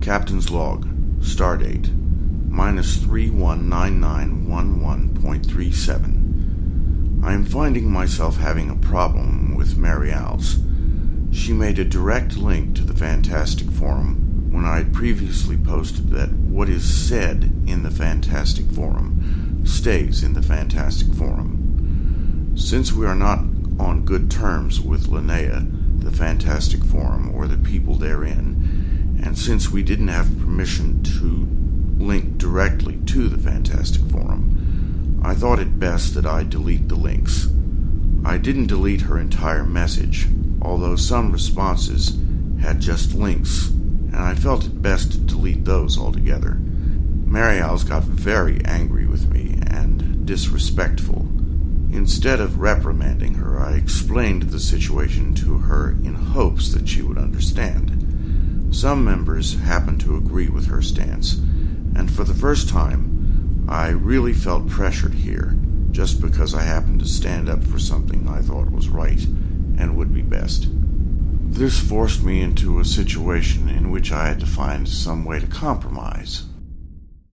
Captain's Log, Stardate, -319911.37. I am finding myself having a problem with Mary Alice. She made a direct link to the Fantastic Forum when I had previously posted that what is said in the Fantastic Forum stays in the Fantastic Forum. Since we are not on good terms with Linnea, the Fantastic Forum, or the people therein, and since we didn't have permission to link directly to the Fantastic Forum, I thought it best that I delete the links. I didn't delete her entire message, although some responses had just links, and I felt it best to delete those altogether. Mary Alice got very angry with me and disrespectful. Instead of reprimanding her, I explained the situation to her in hopes that she would understand. Some members happened to agree with her stance, and for the first time, I really felt pressured here, just because I happened to stand up for something I thought was right and would be best. This forced me into a situation in which I had to find some way to compromise.